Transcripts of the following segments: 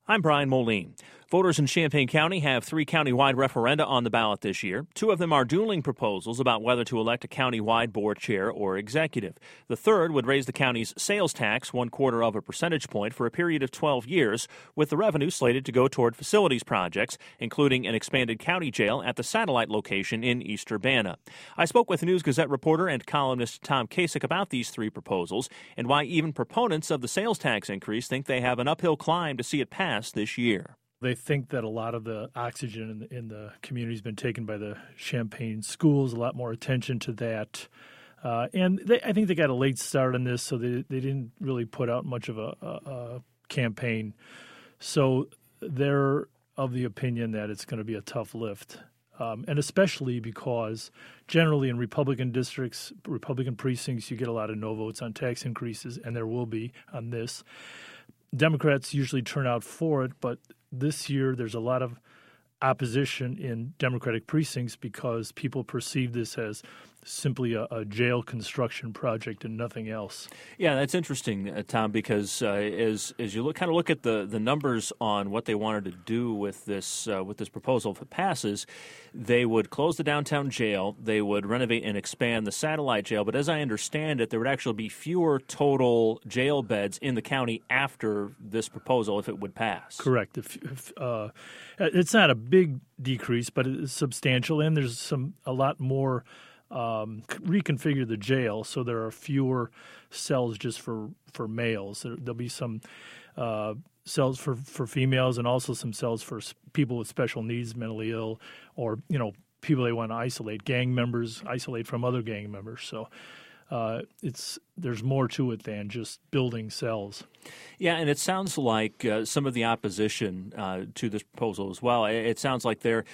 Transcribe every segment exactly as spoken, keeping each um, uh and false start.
I'm Brian Moline. Voters in Champaign County have three countywide referenda on the ballot this year. Two of them are dueling proposals about whether to elect a countywide board chair or executive. The third would raise the county's sales tax one quarter of a percentage point for a period of twelve years, with the revenue slated to go toward facilities projects, including an expanded county jail at the satellite location in East Urbana. I spoke with News Gazette reporter and columnist Tom Kasich about these three proposals and why even proponents of the sales tax increase think they have an uphill climb to see it pass this year. They think that a lot of the oxygen in the, in the community has been taken by the Champaign schools, a lot more attention to that. Uh, and they, I think they got a late start on this, so they, they didn't really put out much of a, a, a campaign. So they're of the opinion that it's going to be a tough lift, um, and especially because generally in Republican districts, Republican precincts, you get a lot of no votes on tax increases, and there will be on this. Democrats usually turn out for it, but this year there's a lot of opposition in Democratic precincts because people perceive this as simply a, a jail construction project and nothing else. Yeah, that's interesting, uh, Tom, because uh, as as you look kind of look at the, the numbers on what they wanted to do with this uh, with this proposal, if it passes, they would close the downtown jail, they would renovate and expand the satellite jail, but as I understand it, there would actually be fewer total jail beds in the county after this proposal if it would pass. Correct. If, if, uh, it's not a big decrease, but it's substantial, and there's some a lot more. Um, reconfigure the jail so there are fewer cells just for, for males. There, there'll be some uh, cells for, for females and also some cells for people with special needs, mentally ill, or you know people they want to isolate, gang members, isolate from other gang members. So uh, it's there's more to it than just building cells. Yeah, and it sounds like uh, some of the opposition uh, to this proposal as well. It, it sounds like they're.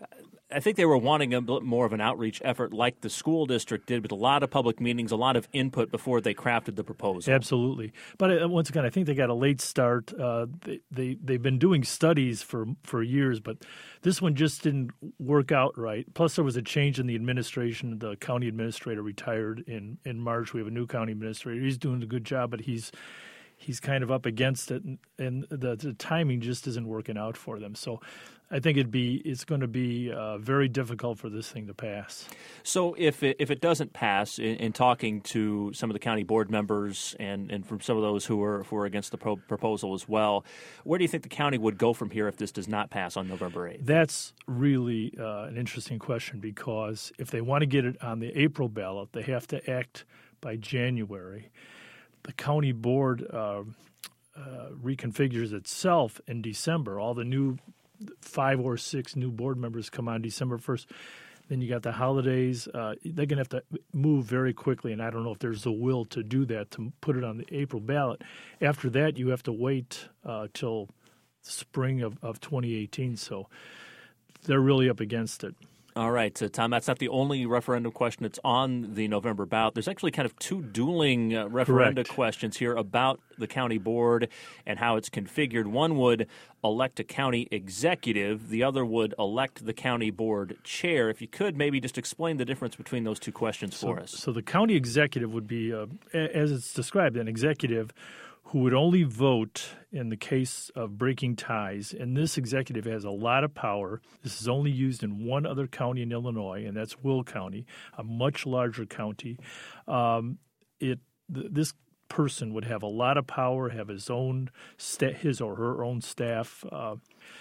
I think they were wanting a bit more of an outreach effort like the school district did with a lot of public meetings, a lot of input before they crafted the proposal. Absolutely. But uh, once again, I think they got a late start. Uh, they, they, they've been doing studies for, for years, but this one just didn't work out right. Plus, there was a change in the administration. The county administrator retired in, in March. We have a new county administrator. He's doing a good job, but he's he's kind of up against it, and, and the, the timing just isn't working out for them. So I think it'd be it's going to be uh, very difficult for this thing to pass. So if it, if it doesn't pass, in, in talking to some of the county board members and, and from some of those who are who are against the pro- proposal as well, where do you think the county would go from here if this does not pass on November eighth? That's really uh, an interesting question, because if they want to get it on the April ballot, they have to act by January. The county board uh, uh, reconfigures itself in December. All the new five or six new board members come on December first. Then you got the holidays. Uh, they're going to have to move very quickly, and I don't know if there's the will to do that, to put it on the April ballot. After that, you have to wait uh, till spring of, of twenty eighteen, so they're really up against it. All right, uh, Tom, that's not the only referendum question that's on the November ballot. There's actually kind of two dueling uh, referenda Correct. questions here about the county board and how it's configured. One would elect a county executive. The other would elect the county board chair. If you could, maybe just explain the difference between those two questions so, for us. So the county executive would be, uh, as it's described, an executive who would only vote in the case of breaking ties. And this executive has a lot of power. This is only used in one other county in Illinois, and that's Will County, a much larger county. Um, it th- this person would have a lot of power, have his own sta- his or her own staff, uh,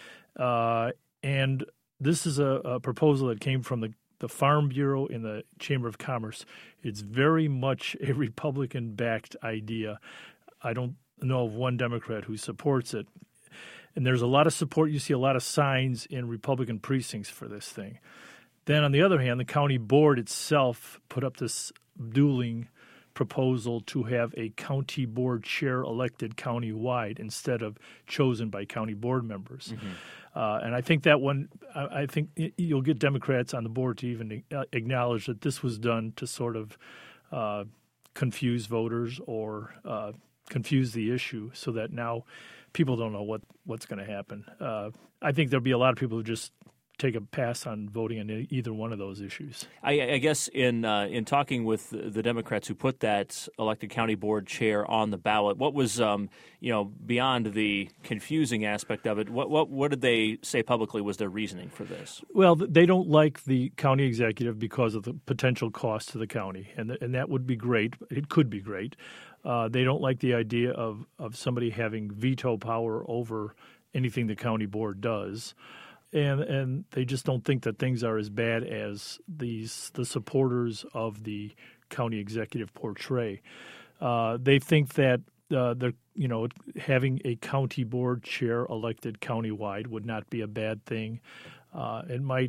uh, and this is a, a proposal that came from the the Farm Bureau and the Chamber of Commerce. It's very much a Republican-backed idea. I don't know of one Democrat who supports it. And there's a lot of support. You see a lot of signs in Republican precincts for this thing. Then, on the other hand, the county board itself put up this dueling proposal to have a county board chair elected county-wide instead of chosen by county board members. Mm-hmm. Uh, and I think that one, I, I think you'll get Democrats on the board to even acknowledge that this was done to sort of uh, confuse voters or uh, confuse the issue so that now people don't know what, what's going to happen. Uh, I think there'll be a lot of people who just take a pass on voting on either one of those issues. I, I guess in uh, in talking with the Democrats who put that elected county board chair on the ballot, what was um, you know beyond the confusing aspect of it? What what what did they say publicly was their reasoning for this? Well, they don't like the county executive because of the potential cost to the county, and and that would be great. It could be great. Uh, they don't like the idea of of somebody having veto power over anything the county board does. And and they just don't think that things are as bad as these the supporters of the county executive portray. Uh, they think that uh, they're you know having a county board chair elected countywide would not be a bad thing. Uh, it might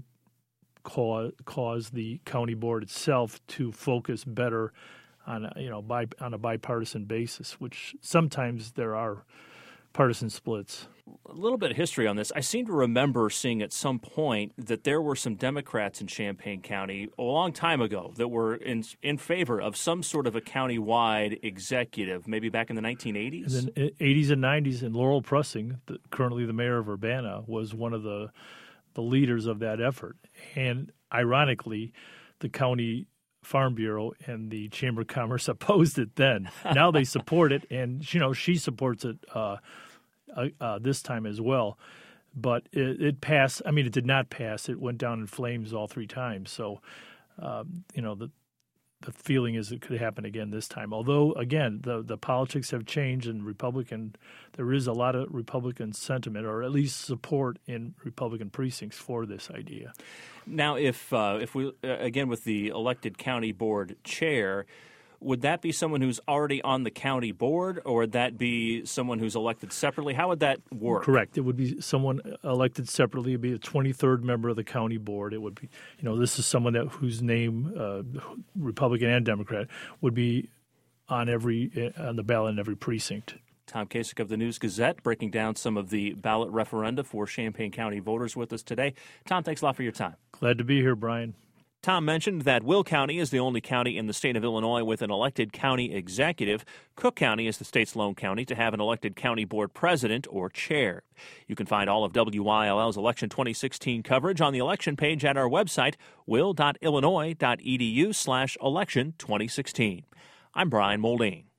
cause cause the county board itself to focus better on a, you know by on a bipartisan basis, which sometimes there are partisan splits. A little bit of history on this. I seem to remember seeing at some point that there were some Democrats in Champaign County a long time ago that were in in favor of some sort of a county-wide executive, maybe back in the nineteen eighties? In the eighties and nineties, and Laurel Pressing, the, currently the mayor of Urbana, was one of the the leaders of that effort. And ironically, the county Farm Bureau and the Chamber of Commerce opposed it then. Now they support it, and you know she supports it uh, uh, uh, this time as well. But it, it passed. I mean, it did not pass. It went down in flames all three times. So, um, you know, the the feeling is it could happen again this time. Although, again, the the politics have changed, and Republican there is a lot of Republican sentiment, or at least support in Republican precincts for this idea. Now, if uh, if we uh, again with the elected county board chair, would that be someone who's already on the county board, or would that be someone who's elected separately? How would that work? Correct. It would be someone elected separately. It would be a twenty-third member of the county board. It would be, you know, this is someone that whose name, uh, Republican and Democrat, would be on every on the ballot in every precinct. Tom Kasich of the News-Gazette breaking down some of the ballot referenda for Champaign County voters with us today. Tom, thanks a lot for your time. Glad to be here, Brian. Tom mentioned that Will County is the only county in the state of Illinois with an elected county executive. Cook County is the state's lone county to have an elected county board president or chair. You can find all of W Y L L's Election twenty sixteen coverage on the election page at our website, will dot illinois dot e d u slash election twenty sixteen. I'm Brian Moldine.